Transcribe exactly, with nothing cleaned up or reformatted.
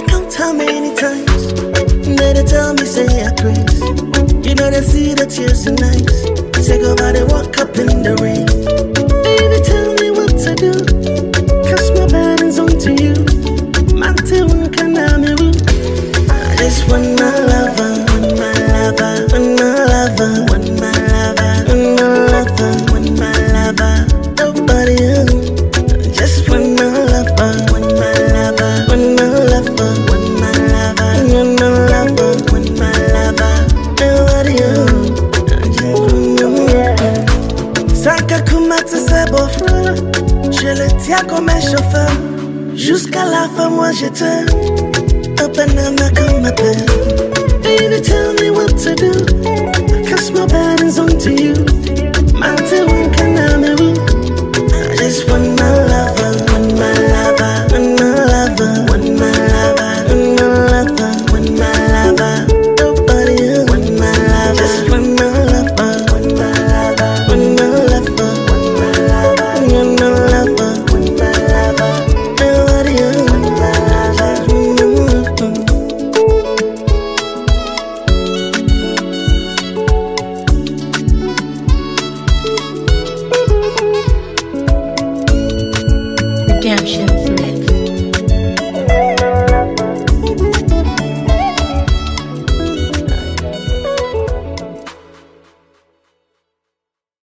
I count how many times they tell me say I crazy. You know they see the tears in eyes. Say go by they walk up in the rain. Baby, tell me what to do. Cast my burdens onto you. Man, tell me can I me woo. I just want my lover, want my lover, want my lover, want my lover, want my lover, want my lover. Nobody else. Just want my lover, want my lover, want my lover, want my lover, want my lover, want my lover. Nobody else. Just want my lover. Saka kumata se bofra, je le tiens comme un chauffeur. Jusqu'à la fin, moi je t'aime. Open up my come appelle. Baby, tell me what to do. I cast my burdens onto you. Man, tell me can I me woo. I just want my love.